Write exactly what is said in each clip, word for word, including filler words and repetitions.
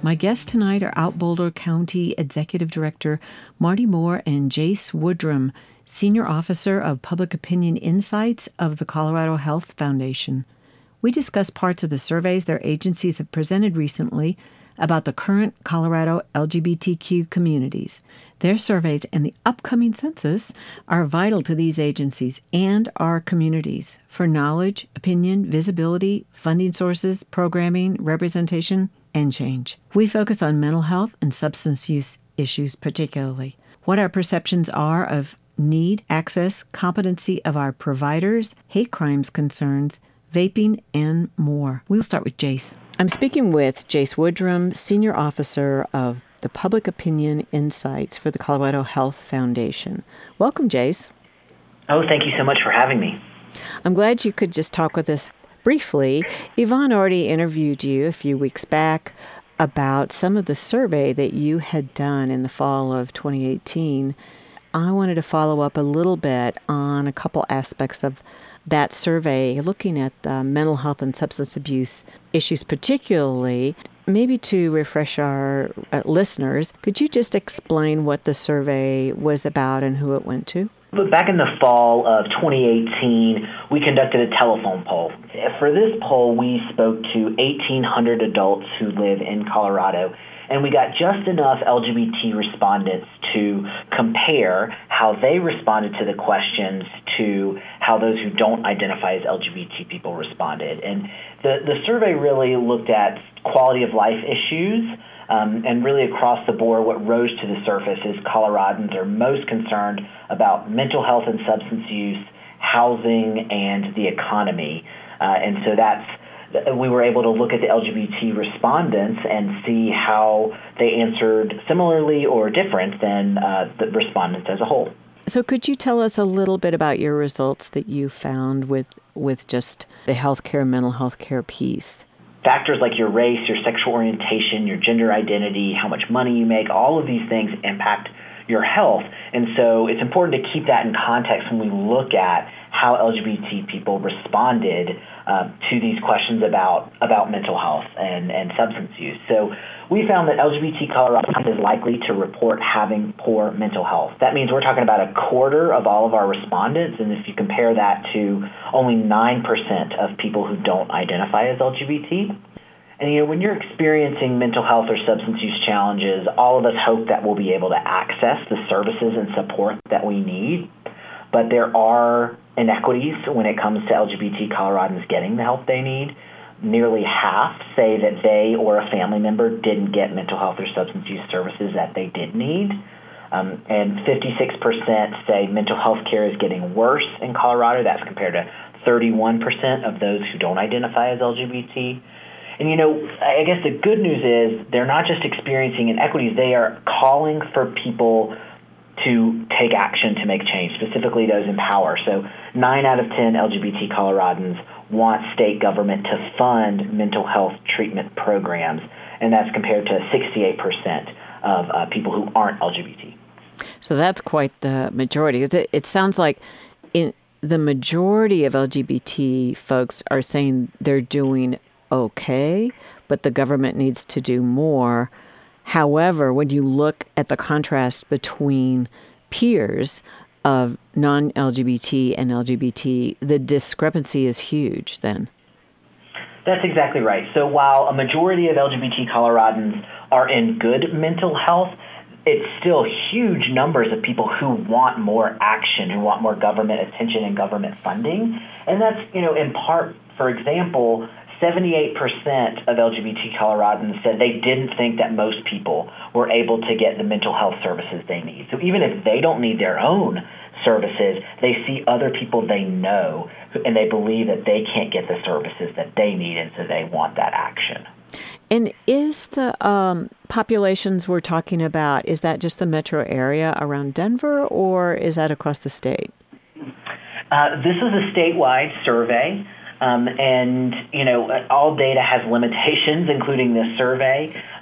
My guests tonight are Out Boulder County Executive Director Marty Moore and Jace Woodrum, Senior Officer of Public Opinion Insights of the Colorado Health Foundation. We discuss parts of the surveys their agencies have presented recently about the current Colorado L G B T Q communities. Their surveys and the upcoming census are vital to these agencies and our communities for knowledge, opinion, visibility, funding sources, programming, representation, and change. We focus on mental health and substance use issues particularly, what our perceptions are of need, access, competency of our providers, hate crimes concerns, vaping, and more. We'll start with Jace. I'm speaking with Jace Woodrum, Senior Officer of the Public Opinion Insights for the Colorado Health Foundation. Welcome, Jace. Oh, thank you so much for having me. I'm glad you could just talk with us briefly. Yvonne already interviewed you a few weeks back about some of the survey that you had done in the fall of twenty eighteen. I wanted to follow up a little bit on a couple aspects of that survey, looking at uh, mental health and substance abuse issues particularly. Maybe to refresh our uh, listeners, could you just explain what the survey was about and who it went to? Back in the fall of twenty eighteen, we conducted a telephone poll. For this poll, we spoke to eighteen hundred adults who live in Colorado, and we got just enough L G B T respondents to compare how they responded to the questions to how those who don't identify as L G B T people responded. And the, the survey really looked at quality of life issues, um, and really across the board what rose to the surface is Coloradans are most concerned about mental health and substance use, housing, and the economy. Uh, and so that's we were able to look at the L G B T respondents and see how they answered similarly or different than uh, the respondents as a whole. So could you tell us a little bit about your results that you found with, with just the healthcare, mental health care piece? Factors like your race, your sexual orientation, your gender identity, how much money you make, all of these things impact your health. And so it's important to keep that in context when we look at how L G B T people responded uh, to these questions about, about mental health and, and substance use. So we found that L G B T Colorado is likely to report having poor mental health. That means we're talking about a quarter of all of our respondents, and if you compare that to only nine percent of people who don't identify as L G B T. And, you know, when you're experiencing mental health or substance use challenges, all of us hope that we'll be able to access the services and support that we need. But there are inequities when it comes to L G B T Coloradans getting the help they need. Nearly half say that they or a family member didn't get mental health or substance use services that they did need. Um, and fifty-six percent say mental health care is getting worse in Colorado. That's compared to thirty-one percent of those who don't identify as L G B T. And, you know, I guess the good news is they're not just experiencing inequities, they are calling for people to take action to make change, specifically those in power. So nine out of ten L G B T Coloradans want state government to fund mental health treatment programs, and that's compared to sixty-eight percent of uh, people who aren't L G B T. So that's quite the majority. It, it sounds like in the majority of L G B T folks are saying they're doing okay, but the government needs to do more. However, when you look at the contrast between peers of non-L G B T and L G B T, the discrepancy is huge then. That's exactly right. So while a majority of L G B T Coloradans are in good mental health, it's still huge numbers of people who want more action, who want more government attention and government funding. And that's, you know, in part, for example, seventy-eight percent of L G B T Coloradans said they didn't think that most people were able to get the mental health services they need. So even if they don't need their own services, they see other people they know and they believe that they can't get the services that they need, and so they want that action. And is the um, populations we're talking about, is that just the metro area around Denver, or is that across the state? Uh, this is a statewide survey. Um, and, you know, all data has limitations, including this survey.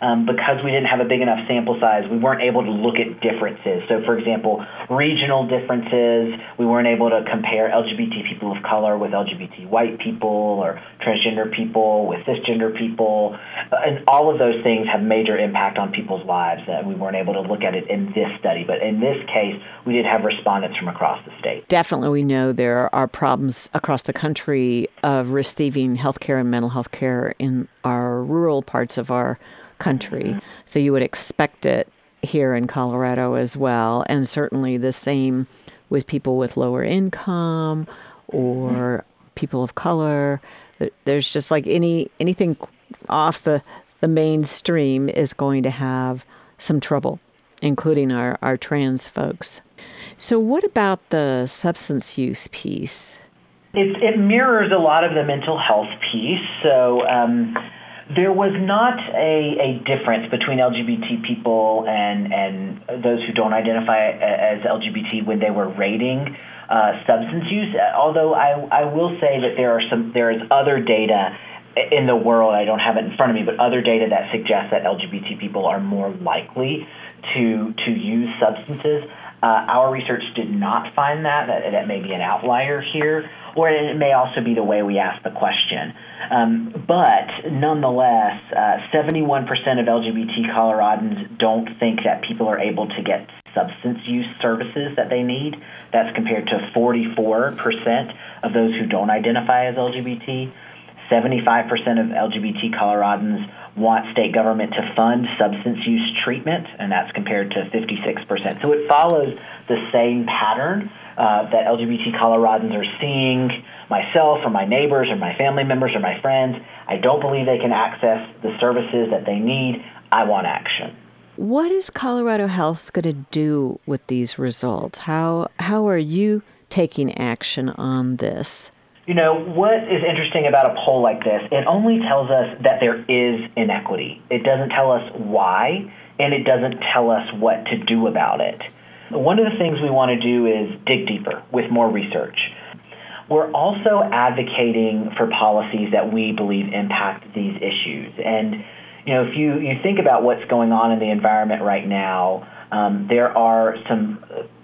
um, because we didn't have a big enough sample size, we weren't able to look at differences. So, for example, regional differences, we weren't able to compare L G B T people of color with L G B T white people or transgender people with cisgender people. And all of those things have major impact on people's lives. And we weren't able to look at it in this study. But in this case, we did have respondents from across the state. Definitely, we know there are problems across the country of receiving health care and mental health care in our rural parts of our country. Mm-hmm. So you would expect it here in Colorado as well. And certainly the same with people with lower income or mm-hmm. people of color. There's just like any anything off the, the mainstream is going to have some trouble, including our, our trans folks. So what about the substance use piece? It, it mirrors a lot of the mental health piece. So um, there was not a, a difference between L G B T people and, and those who don't identify as L G B T when they were rating uh, substance use. Although I, I will say that there are some there is other data in the world, I don't have it in front of me, but other data that suggests that L G B T people are more likely to to use substances. Uh, our research did not find that. that. That may be an outlier here, or it may also be the way we ask the question. Um, but nonetheless, uh, seventy-one percent of L G B T Coloradans don't think that people are able to get substance use services that they need. That's compared to forty-four percent of those who don't identify as L G B T. seventy-five percent of L G B T Coloradans want state government to fund substance use treatment, and that's compared to fifty-six percent. So it follows the same pattern uh, that L G B T Coloradans are seeing. Myself or my neighbors or my family members or my friends, I don't believe they can access the services that they need. I want action. What is Colorado Health going to do with these results? How how are you taking action on this? You know, what is interesting about a poll like this, it only tells us that there is inequity. It doesn't tell us why, and it doesn't tell us what to do about it. One of the things we want to do is dig deeper with more research. We're also advocating for policies that we believe impact these issues. And, you know, if you, you think about what's going on in the environment right now, um, there are some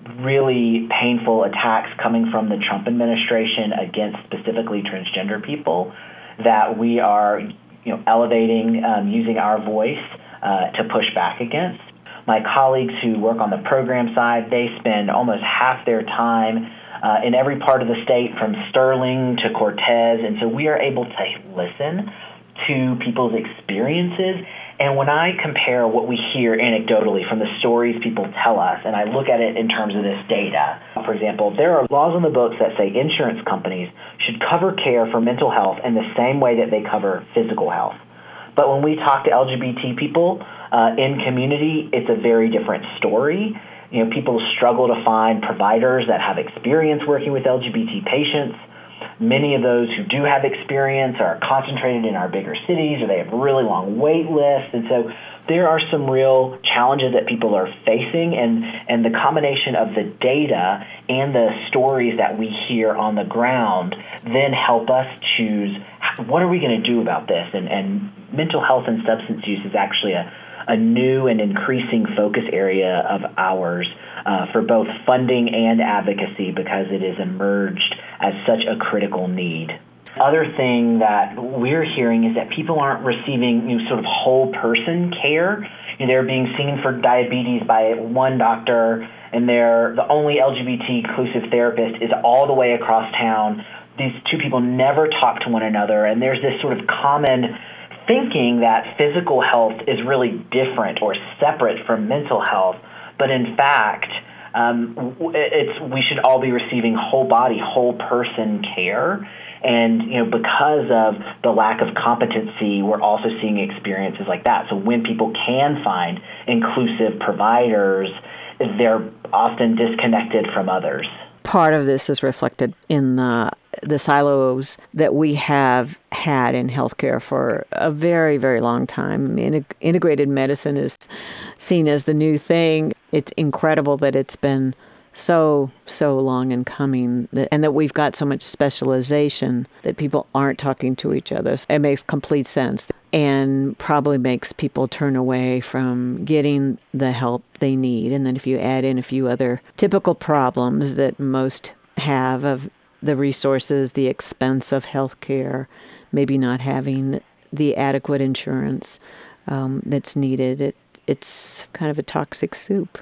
really painful attacks coming from the Trump administration against specifically transgender people that we are, you know, elevating, um, using our voice uh, to push back against. My colleagues who work on the program side, they spend almost half their time uh, in every part of the state from Sterling to Cortez, and so we are able to listen to people's experiences. And when I compare what we hear anecdotally from the stories people tell us, and I look at it in terms of this data, for example, there are laws on the books that say insurance companies should cover care for mental health in the same way that they cover physical health. But when we talk to L G B T people uh, in community, it's a very different story. You know, people struggle to find providers that have experience working with L G B T patients. Many of those who do have experience are concentrated in our bigger cities, or they have really long wait lists. And so there are some real challenges that people are facing, and, and the combination of the data and the stories that we hear on the ground then help us choose what are we going to do about this. And, and mental health and substance use is actually a, a new and increasing focus area of ours uh, for both funding and advocacy, because it has emerged as such a critical need. Other thing that we're hearing is that people aren't receiving, you know, sort of whole person care. You know, they're being seen for diabetes by one doctor, and they're the only L G B T inclusive therapist is all the way across town. These two people never talk to one another, and there's this sort of common thinking that physical health is really different or separate from mental health. But in fact, um, it's we should all be receiving whole body, whole person care. And, you know, because of the lack of competency, we're also seeing experiences like that. So when people can find inclusive providers, they're often disconnected from others. Part of this is reflected in the the silos that we have had in healthcare for a very, very long time. I mean, integrated medicine is seen as the new thing. It's incredible that it's been so, so long in coming, that, and that we've got so much specialization that people aren't talking to each other. So it makes complete sense and probably makes people turn away from getting the help they need. And then if you add in a few other typical problems that most have of the resources, the expense of health care, maybe not having the adequate insurance um, that's needed, it, it's kind of a toxic soup.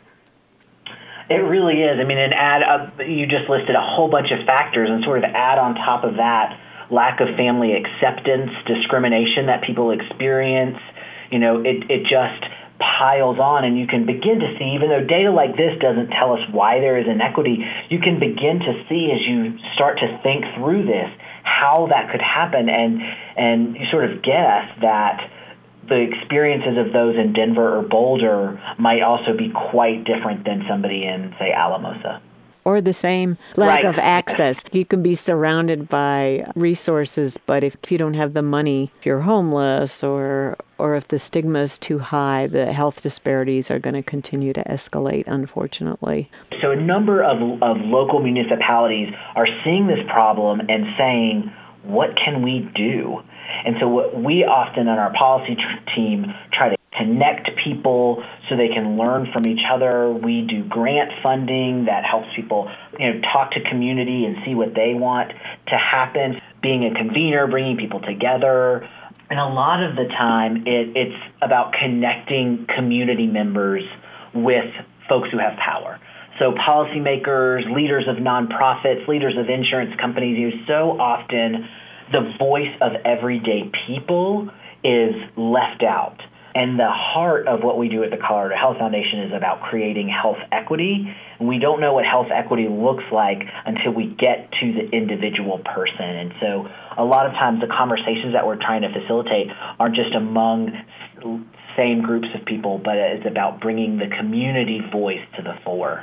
It really is. I mean, and add up, you just listed a whole bunch of factors, and sort of add on top of that lack of family acceptance, discrimination that people experience. You know, it, it just piles on, and you can begin to see, even though data like this doesn't tell us why there is inequity, you can begin to see as you start to think through this how that could happen, and and you sort of guess that the experiences of those in Denver or Boulder might also be quite different than somebody in, say, Alamosa. Or the same lack Right. of access. You can be surrounded by resources, but if you don't have the money, if you're homeless, or or if the stigma is too high, the health disparities are going to continue to escalate, unfortunately. So a number of, of local municipalities are seeing this problem and saying, what can we do? And so what we often on our policy tr- team try to connect people so they can learn from each other. We do grant funding that helps people, you know, talk to community and see what they want to happen, being a convener, bringing people together. And a lot of the time it, it's about connecting community members with folks who have power. So policymakers, leaders of nonprofits, leaders of insurance companies, you know, so often the voice of everyday people is left out. And the heart of what we do at the Colorado Health Foundation is about creating health equity. And we don't know what health equity looks like until we get to the individual person. And so a lot of times the conversations that we're trying to facilitate aren't just among same groups of people, but it's about bringing the community voice to the fore.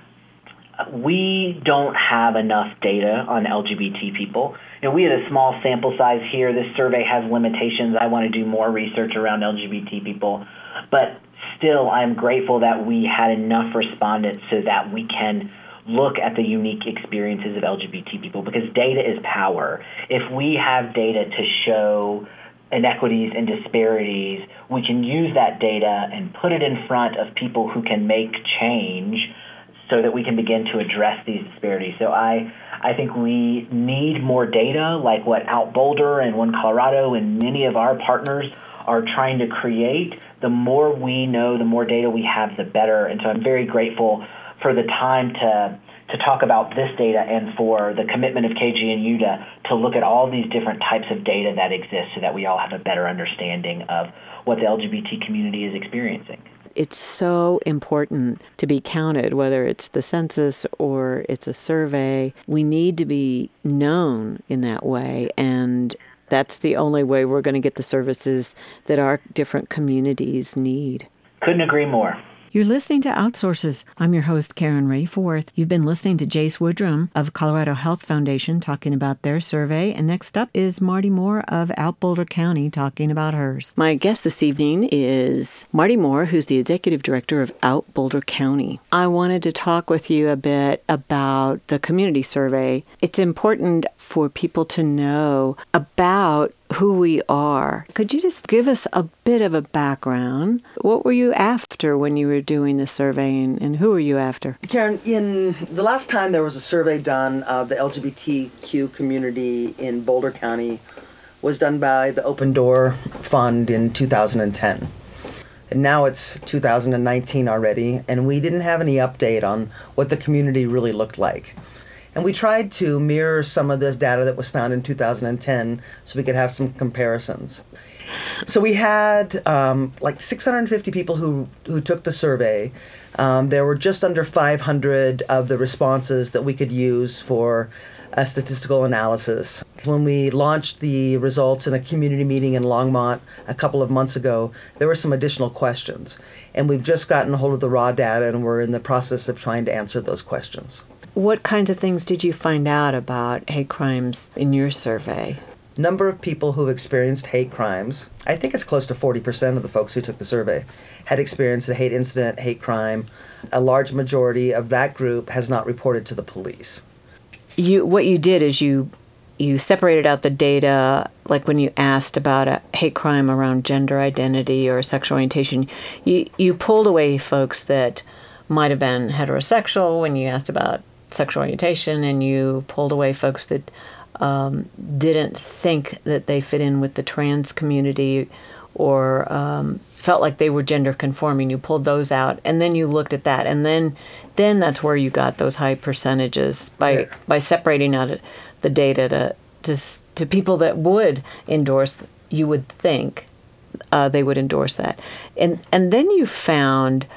We don't have enough data on L G B T people. You know, we had a small sample size here. This survey has limitations. I want to do more research around L G B T people. But still, I'm grateful that we had enough respondents so that we can look at the unique experiences of L G B T people, because data is power. If we have data to show inequities and disparities, we can use that data and put it in front of people who can make change so that we can begin to address these disparities. So I I think we need more data, like what Out Boulder and One Colorado and many of our partners are trying to create. The more we know, the more data we have, the better. And so I'm very grateful for the time to to talk about this data and for the commitment of K G N U to, to look at all these different types of data that exist so that we all have a better understanding of what the L G B T community is experiencing. It's so important to be counted, whether it's the census or it's a survey. We need to be known in that way, and that's the only way we're going to get the services that our different communities need. Couldn't agree more. You're listening to Outsources. I'm your host, Karen Rayforth. You've been listening to Jace Woodrum of Colorado Health Foundation talking about their survey. And next up is Marty Moore of Out Boulder County talking about hers. My guest this evening is Marty Moore, who's the Executive Director of Out Boulder County. I wanted to talk with you a bit about the community survey. It's important for people to know about who we are. Could you just give us a bit of a background? What were you after when you were doing the survey, and, and who were you after? Karen, in the last time there was a survey done of the L G B T Q community in Boulder County was done by the Open Door Fund in two thousand ten. And now it's two thousand nineteen already, and we didn't have any update on what the community really looked like. And we tried to mirror some of this data that was found in two thousand ten so we could have some comparisons. So we had um, like six hundred fifty people who, who took the survey. Um, there were just under five hundred of the responses that we could use for a statistical analysis. When we launched the results in a community meeting in Longmont a couple of months ago, there were some additional questions. And we've just gotten a hold of the raw data, and we're in the process of trying to answer those questions. What kinds of things did you find out about hate crimes in your survey? number of people who've experienced hate crimes, I think it's close to forty percent of the folks who took the survey had experienced a hate incident, hate crime. A large majority of that group has not reported to the police. You, what you did is you you separated out the data, like when you asked about a hate crime around gender identity or sexual orientation, you, you pulled away folks that might have been heterosexual when you asked about sexual orientation, and you pulled away folks that um, didn't think that they fit in with the trans community or um, felt like they were gender conforming. You pulled those out, and then you looked at that, and then then that's where you got those high percentages by Yeah. by separating out the data to to to people that would endorse. You would think uh, they would endorse that, and and then you found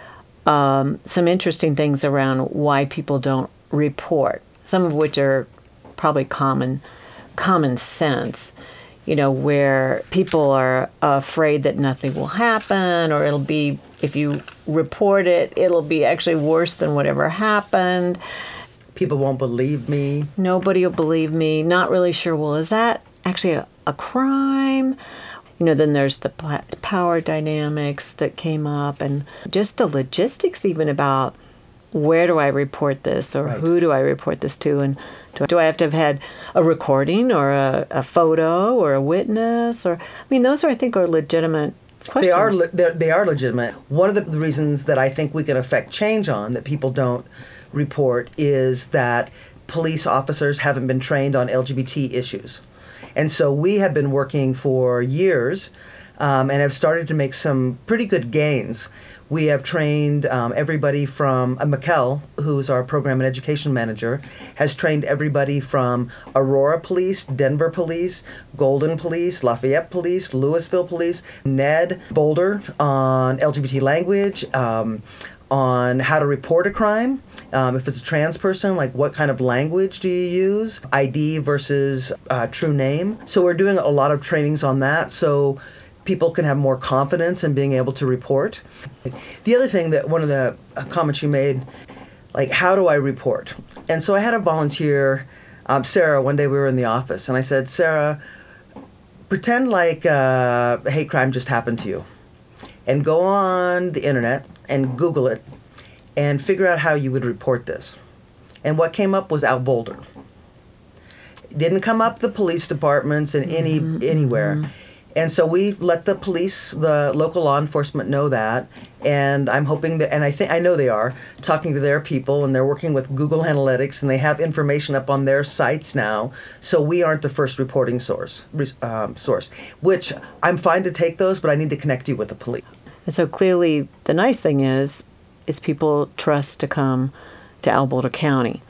um, some interesting things around why people don't report. Some of which are probably common common sense. You know, where people are afraid that nothing will happen, or it'll be, if you report it, it'll be actually worse than whatever happened. People won't believe me. Nobody will believe me. Not really sure, well, is that actually a, a crime? You know, then there's the p- power dynamics that came up, and just the logistics even about where do I report this, or Right. who do I report this to, and do, do I have to have had a recording or a, a photo or a witness? Or I mean, those are, I think, are legitimate questions. They are le- they're- they are legitimate. One of the, the reasons that I think we can affect change on that people don't report is that police officers haven't been trained on L G B T issues. And so we have been working for years um, and have started to make some pretty good gains. We have trained um, everybody from, uh, Mikkel, who's our program and education manager, has trained everybody from Aurora Police, Denver Police, Golden Police, Lafayette Police, Louisville Police, Ned, Boulder on L G B T language, um, on how to report a crime. Um, if it's a trans person, like what kind of language do you use? I D versus uh, true name. So we're doing a lot of trainings on that so people can have more confidence in being able to report. The other thing that one of the uh, comments you made, like, how do I report? And so I had a volunteer, um, Sarah, one day we were in the office, and I said, Sarah, pretend like uh, a hate crime just happened to you, and go on the internet and Google it and figure out how you would report this. And what came up was Al Boulder. It didn't come up the police departments in any Mm-hmm, anywhere. mm-hmm. And so we let the police, the local law enforcement know that, and I'm hoping that, and I think I know they are talking to their people, and they're working with Google Analytics, and they have information up on their sites now. So we aren't the first reporting source, um, source. Which I'm fine to take those, but I need to connect you with the police. And so clearly, the nice thing is, is people trust to come to Al Boulder County,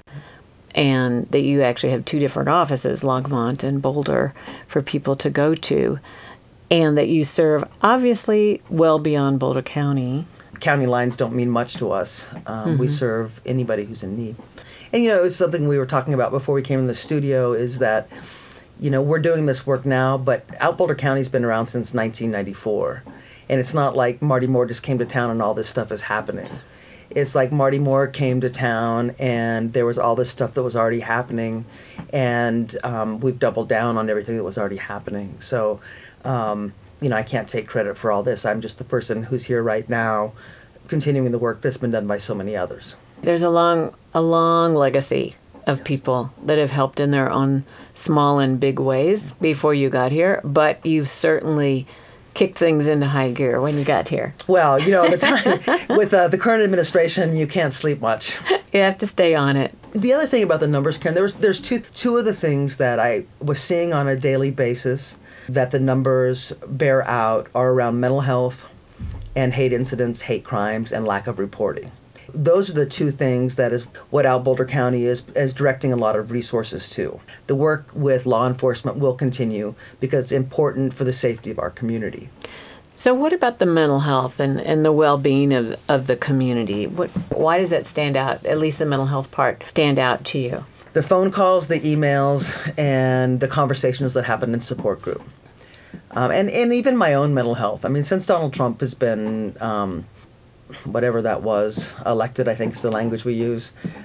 and that you actually have two different offices, Longmont and Boulder, for people to go to. And that you serve, obviously, well beyond Boulder County. County lines don't mean much to us. Um, Mm-hmm. We serve anybody who's in need. And, you know, it's something we were talking about before we came in the studio is that, you know, we're doing this work now, but Out Boulder County's been around since nineteen ninety-four. And it's not like Marty Moore just came to town and all this stuff is happening. It's like Marty Moore came to town and there was all this stuff that was already happening. And um, we've doubled down on everything that was already happening. So, Um, you know, I can't take credit for all this. I'm just the person who's here right now, continuing the work that's been done by so many others. There's a long, a long legacy of people that have helped in their own small and big ways before you got here, but you've certainly kicked things into high gear when you got here. Well, you know, the time with uh, the current administration, you can't sleep much. You have to stay on it. The other thing about the numbers, Karen, there was there's two two of the things that I was seeing on a daily basis that the numbers bear out are around mental health and hate incidents, hate crimes, and lack of reporting. Those are the two things that is what Al Boulder County is, is directing a lot of resources to. The work with law enforcement will continue because it's important for the safety of our community. So what about the mental health and, and the well-being of, of the community? What, why does that stand out, at least the mental health part, stand out to you? The phone calls, the emails, and the conversations that happen in support group. Um, and, and even my own mental health. I mean, since Donald Trump has been, um, whatever that was, elected, I think is the language we use,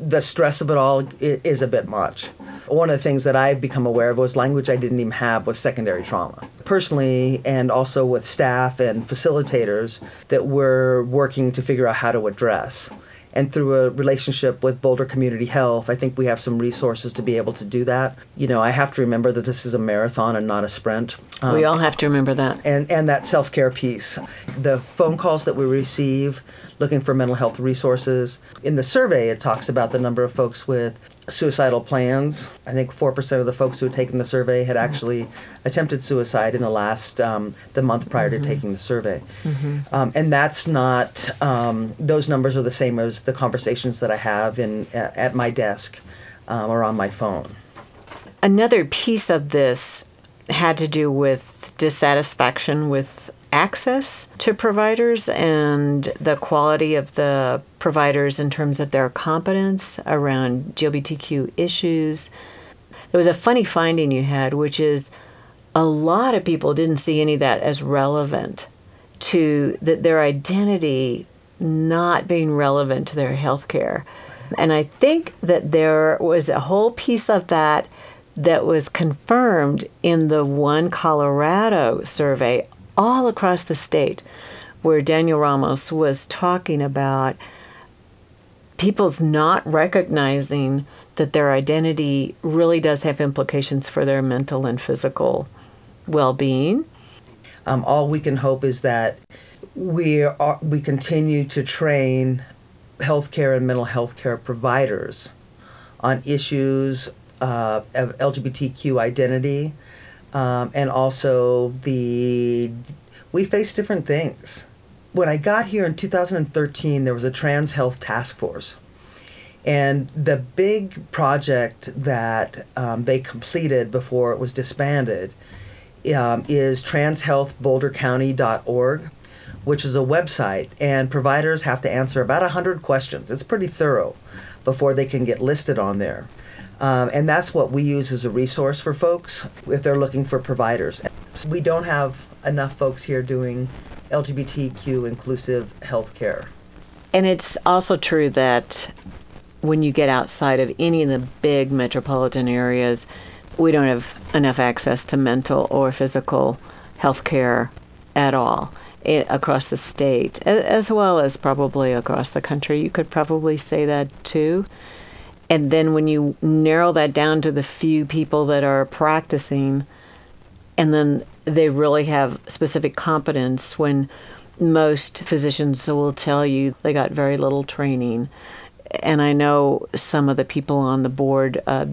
the stress of it all is a bit much. One of the things that I've become aware of was language I didn't even have was secondary trauma. Personally, and also with staff and facilitators that we're working to figure out how to address. And through a relationship with Boulder Community Health, I think we have some resources to be able to do that. You know, I have to remember that this is a marathon and not a sprint. Um, we all have to remember that. And, and that self-care piece. The phone calls that we receive looking for mental health resources. In the survey, it talks about the number of folks with suicidal plans. I think four percent of the folks who had taken the survey had actually attempted suicide in the last, um, the month prior mm-hmm. to taking the survey. Mm-hmm. Um, and that's not, um, those numbers are the same as the conversations that I have in at my desk um, or on my phone. Another piece of this had to do with dissatisfaction with access to providers and the quality of the providers in terms of their competence around L G B T Q issues. There was a funny finding you had, which is a lot of people didn't see any of that as relevant to that their identity not being relevant to their health care. And I think that there was a whole piece of that that was confirmed in the One Colorado survey all across the state, where Daniel Ramos was talking about people's not recognizing that their identity really does have implications for their mental and physical well-being. Um, all we can hope is that we are, we continue to train healthcare and mental health care providers on issues uh, of L G B T Q identity. Um, and also the, we face different things. When I got here in two thousand thirteen, there was a trans health task force. And the big project that um, they completed before it was disbanded um, is trans health boulder county dot org, which is a website. And providers have to answer about one hundred questions. It's pretty thorough before they can get listed on there. Um, and that's what we use as a resource for folks if they're looking for providers. We don't have enough folks here doing L G B T Q inclusive health care. And it's also true that when you get outside of any of the big metropolitan areas, we don't have enough access to mental or physical health care at all it, across the state, as well as probably across the country. You could probably say that too. And then when you narrow that down to the few people that are practicing, and then they really have specific competence, when most physicians will tell you they got very little training. And I know some of the people on the board uh,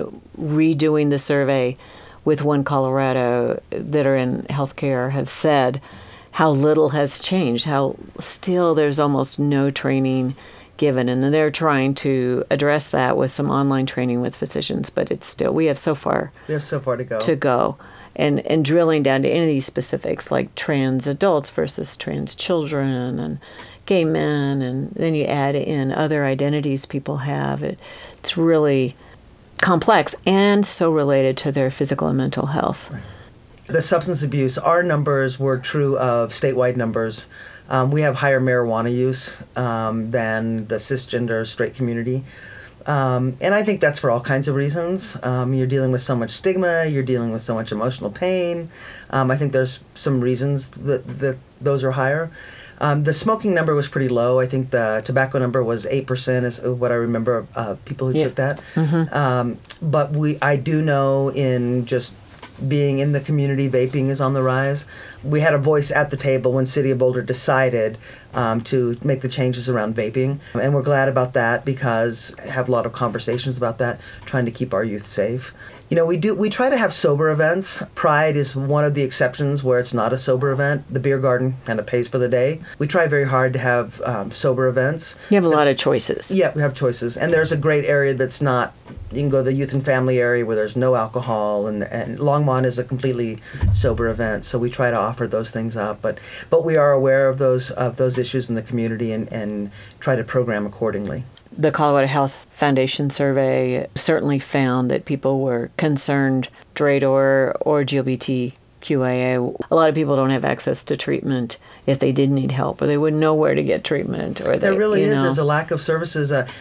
redoing the survey with One Colorado that are in healthcare have said how little has changed, how still there's almost no training given, and they're trying to address that with some online training with physicians, but it's still, we have so far we have so far to go to go and and drilling down to any of these specifics like trans adults versus trans children and gay men, and then you add in other identities people have. It, it's really complex and so related to their physical and mental health. Right. The substance abuse, our numbers were true of statewide numbers. Um, we have higher marijuana use um, than the cisgender straight community. Um, and I think that's for all kinds of reasons. Um, you're dealing with so much stigma, you're dealing with so much emotional pain. Um, I think there's some reasons that, that those are higher. Um, the smoking number was pretty low. I think the tobacco number was eight percent is what I remember of uh, people who yeah. took that. Mm-hmm. Um, but we, I do know in just being in the community, vaping is on the rise. We had a voice at the table when City of Boulder decided um, to make the changes around vaping. And we're glad about that because I have a lot of conversations about that, trying to keep our youth safe. You know, we do. We try to have sober events. Pride is one of the exceptions where it's not a sober event. The beer garden kind of pays for the day. We try very hard to have um, sober events. You have a lot of choices. Yeah, we have choices. And there's a great area that's not, you can go to the youth and family area where there's no alcohol, and, and Longmont is a completely sober event. So we try to offer those things up. But but we are aware of those of those issues in the community and, and try to program accordingly. The Colorado Health Foundation survey certainly found that people were concerned, straight or, or L G B T Q I A. A lot of people don't have access to treatment if they did need help, or they wouldn't know where to get treatment. Or There they, really you is. know. There's a lack of services. Uh,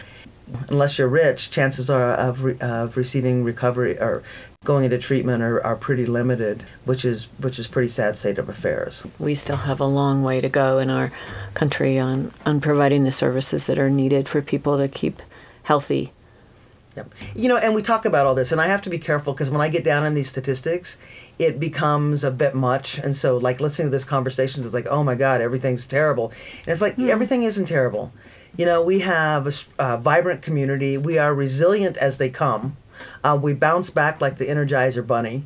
unless you're rich, chances are of, re- of receiving recovery or going into treatment are, are pretty limited, which is which is pretty sad state of affairs. We still have a long way to go in our country on, on providing the services that are needed for people to keep healthy. Yep. You know, and we talk about all this, and I have to be careful because when I get down in these statistics, it becomes a bit much. And so, like, listening to this conversation is like, oh my God, everything's terrible. And it's like, mm. everything isn't terrible. You know, we have a, a vibrant community. We are resilient as they come. Uh, we bounce back like the Energizer Bunny.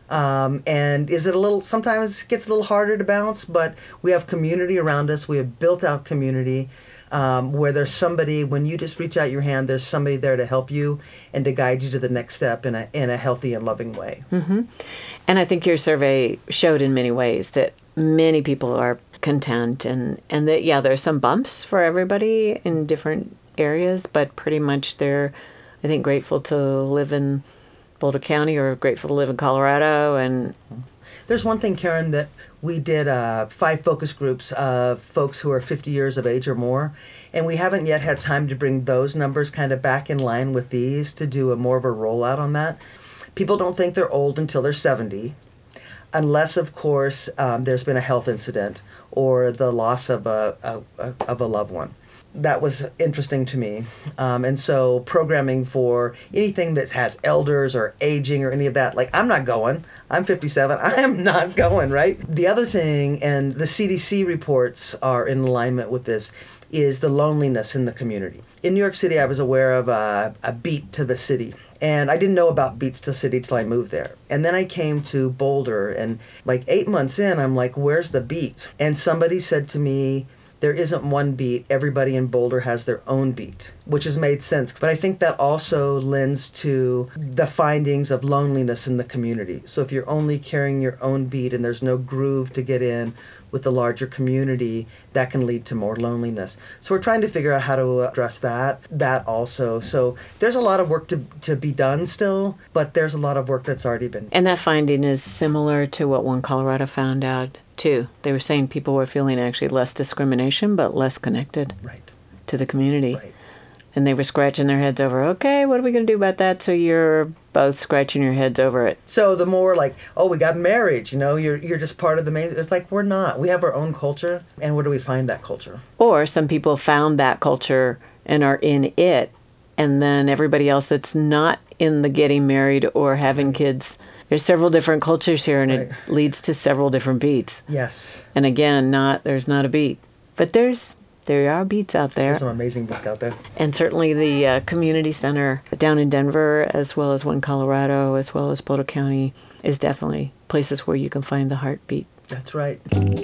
Um, and is it a little, sometimes it gets a little harder to bounce, but we have community around us. We have built out community. Um, where there's somebody, when you just reach out your hand, there's somebody there to help you and to guide you to the next step in a in a healthy and loving way. Mm-hmm. And I think your survey showed in many ways that many people are content and, and that, yeah, there are some bumps for everybody in different areas, but pretty much they're, I think, grateful to live in Boulder County or grateful to live in Colorado. And there's one thing, Karen, that we did uh, five focus groups of folks who are fifty years of age or more, and we haven't yet had time to bring those numbers kind of back in line with these to do a more of a rollout on that. People don't think they're old until they're seventy, unless, of course, um, there's been a health incident or the loss of a, a, a of a loved one. That was interesting to me. Um, and so programming for anything that has elders or aging or any of that, like, I'm not going. I'm fifty-seven. I am not going, right? The other thing, and the C D C reports are in alignment with this, is the loneliness in the community. In New York City, I was aware of a, a beat to the city. And I didn't know about Beats to City till I moved there. And then I came to Boulder, and like eight months in, I'm like, where's the beat? And somebody said to me, there isn't one beat. Everybody in Boulder has their own beat, which has made sense. But I think that also lends to the findings of loneliness in the community. So if you're only carrying your own beat and there's no groove to get in with the larger community, that can lead to more loneliness. So we're trying to figure out how to address that, that also. So there's a lot of work to, to be done still, but there's a lot of work that's already been done. And that finding is similar to what One Colorado found out, too. They were saying people were feeling actually less discrimination, but less connected right. to the community. Right. And they were scratching their heads over, okay, what are we going to do about that? So you're both scratching your heads over it. So the more like, oh, we got married, you know, you're you're just part of the main. It's like, we're not. We have our own culture. And where do we find that culture? Or some people found that culture and are in it. And then everybody else that's not in the getting married or having kids, there's several different cultures here, and right. it leads to several different beats. Yes. And again, not there's not a beat. But there's... There are beats out there. There's some amazing beats out there. And certainly the uh, community center down in Denver, as well as One Colorado, as well as Boulder County, is definitely places where you can find the heartbeat. That's right.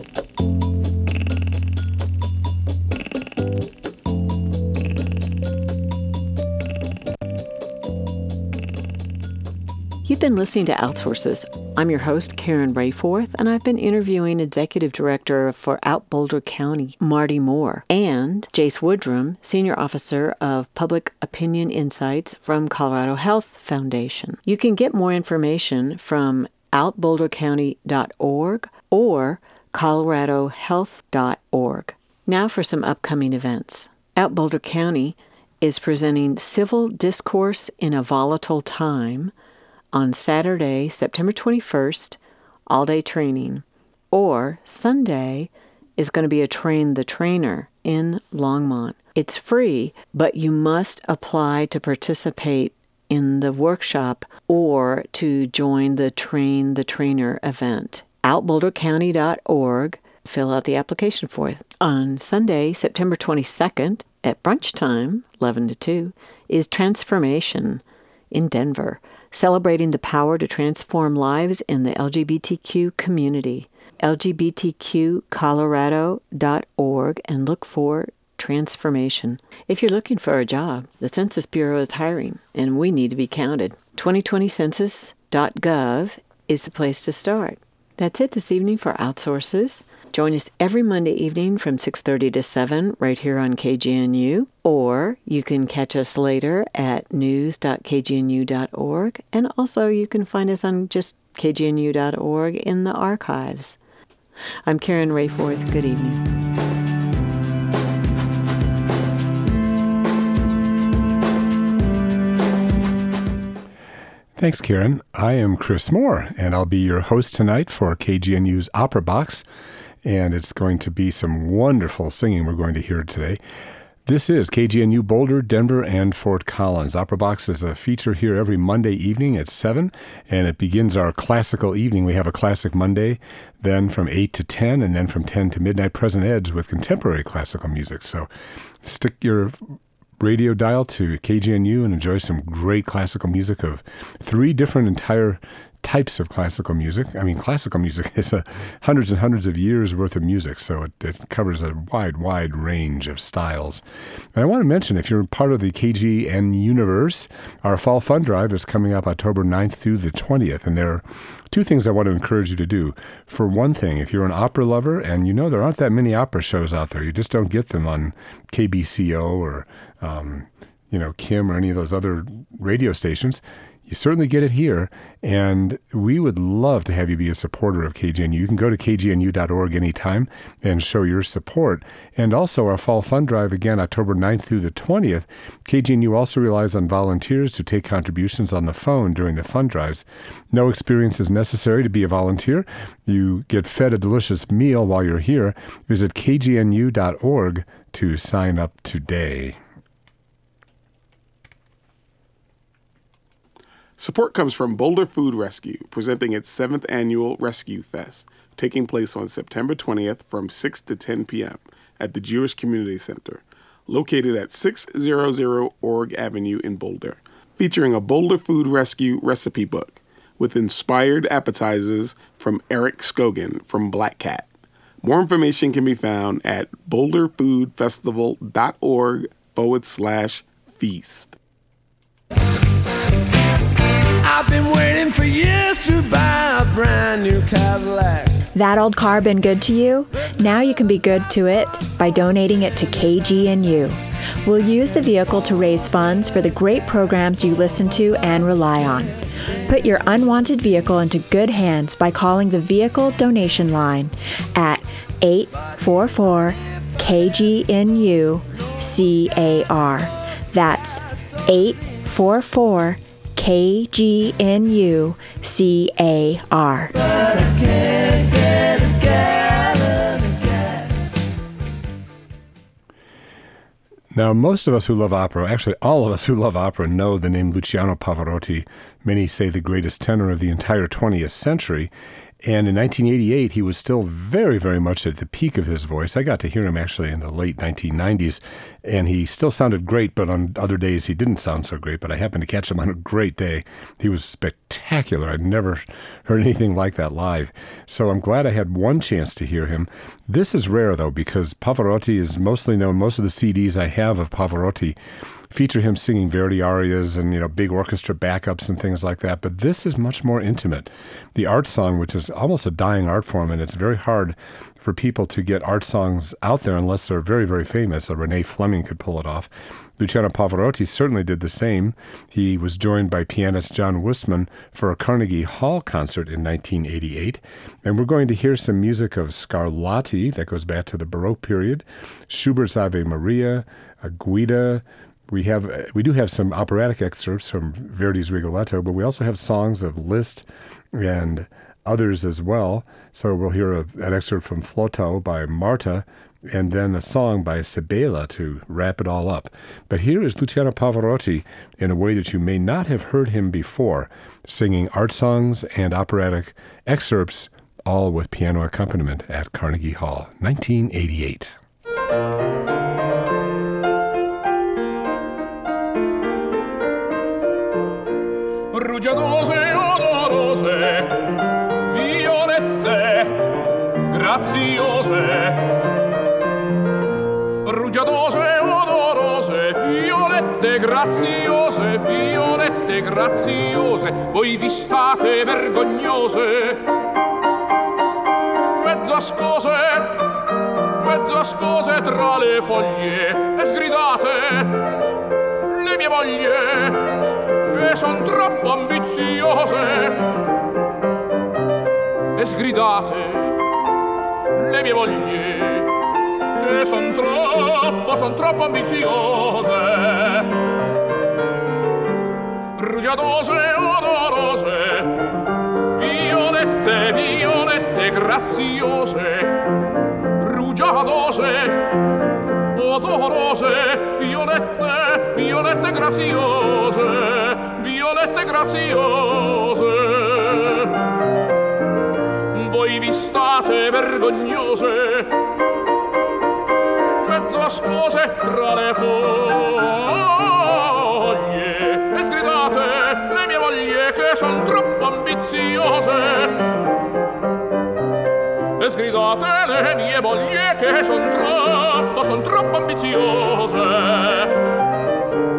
You've been listening to Outsources. I'm your host, Karen Rayforth, and I've been interviewing Executive Director for Out Boulder County, Marty Moore, and Jace Woodrum, Senior Officer of Public Opinion Insights from Colorado Health Foundation. You can get more information from out boulder county dot org or colorado health dot org. Now for some upcoming events. Out Boulder County is presenting Civil Discourse in a Volatile Time on Saturday, September twenty-first, all-day training, or Sunday is going to be a Train the Trainer in Longmont. It's free, but you must apply to participate in the workshop or to join the Train the Trainer event. out boulder county dot org, fill out the application for it. On Sunday, September twenty-second, at brunch time, eleven to two, is Transformation in Denver, celebrating the power to transform lives in the L G B T Q community. L G B T Q colorado dot org and look for Transformation. If you're looking for a job, the Census Bureau is hiring, and we need to be counted. twenty twenty census dot gov is the place to start. That's it this evening for Outsources. Join us every Monday evening from six thirty to seven right here on K G N U, or you can catch us later at news dot k g n u dot org, and also you can find us on just k g n u dot org in the archives. I'm Karen Rayforth. Good evening. Thanks, Karen. I am Chris Moore, and I'll be your host tonight for K G N U's Opera Box, and it's going to be some wonderful singing we're going to hear today. This is K G N U Boulder, Denver, and Fort Collins. Opera Box is a feature here every Monday evening at seven, and it begins our classical evening. We have a classic Monday, then from eight to ten, and then from ten to midnight, Present Edge with contemporary classical music. So stick your radio dial to K G N U and enjoy some great classical music of three different entire types of classical music. I mean, classical music is a hundreds and hundreds of years worth of music, so it, it covers a wide, wide range of styles. And I want to mention, if you're part of the K G N universe, our Fall Fund Drive is coming up October ninth through the twentieth, and there are two things I want to encourage you to do. For one thing, if you're an opera lover, and you know there aren't that many opera shows out there, you just don't get them on K B C O or um, you know, Kim or any of those other radio stations, you certainly get it here, and we would love to have you be a supporter of K G N U. You can go to K G N U dot org anytime and show your support. And also our Fall Fund Drive, again, October ninth through the twentieth. K G N U also relies on volunteers to take contributions on the phone during the fund drives. No experience is necessary to be a volunteer. You get fed a delicious meal while you're here. Visit K G N U dot org to sign up today. Support comes from Boulder Food Rescue, presenting its seventh annual Rescue Fest, taking place on September twentieth from six to ten p.m. at the Jewish Community Center, located at six hundred Org Avenue in Boulder, featuring a Boulder Food Rescue recipe book with inspired appetizers from Eric Scogan from Black Cat. More information can be found at boulderfoodfestival.org forward slash feast. I've been waiting for years to buy a brand new Cadillac. That old car been good to you? Now you can be good to it by donating it to K G N U. We'll use the vehicle to raise funds for the great programs you listen to and rely on. Put your unwanted vehicle into good hands by calling the Vehicle Donation Line at eight four four K G N U C A R. That's eight four four K G N U C A R. Now, most of us who love opera, actually all of us who love opera, know the name Luciano Pavarotti. Many say the greatest tenor of the entire twentieth century. And in nineteen eighty-eight, he was still very, very much at the peak of his voice. I got to hear him actually in the late nineteen nineties, and he still sounded great, but on other days he didn't sound so great. But I happened to catch him on a great day. He was spectacular. I'd never heard anything like that live. So I'm glad I had one chance to hear him. This is rare, though, because Pavarotti is mostly known. Most of the C Ds I have of Pavarotti feature him singing Verdi arias and, you know, big orchestra backups and things like that. But this is much more intimate. The art song, which is almost a dying art form, and it's very hard for people to get art songs out there unless they're very, very famous. Uh, Renee Fleming could pull it off. Luciano Pavarotti certainly did the same. He was joined by pianist John Wustman for a Carnegie Hall concert in nineteen eighty-eight. And we're going to hear some music of Scarlatti, that goes back to the Baroque period, Schubert's Ave Maria, uh, Guida. We have we do have some operatic excerpts from Verdi's Rigoletto, but we also have songs of Liszt and others as well. So we'll hear a, an excerpt from Flotto by Marta, and then a song by Sibella to wrap it all up. But here is Luciano Pavarotti in a way that you may not have heard him before, singing art songs and operatic excerpts, all with piano accompaniment at Carnegie Hall, nineteen eighty-eight. Rugiadose, odorose, violette, graziose. Rugiadose, odorose, violette, graziose, violette, graziose. Voi vi state vergognose, mezzo ascose, mezzo ascose tra le foglie, e sgridate le mie voglie, che son troppo ambiziose, e sgridate le mie voglie, che son troppo, son troppo ambiziose. rugiadose, odorose, violette, violette, graziose, rugiadose, odorose, violette, violette, graziose, violette, graziose. Voi vi state vergognose, mezzo ascose tra le foglie, e sgridate le mie voglie che son troppo ambiziose, e sgridate le mie voglie che son troppo, son troppo ambiziose.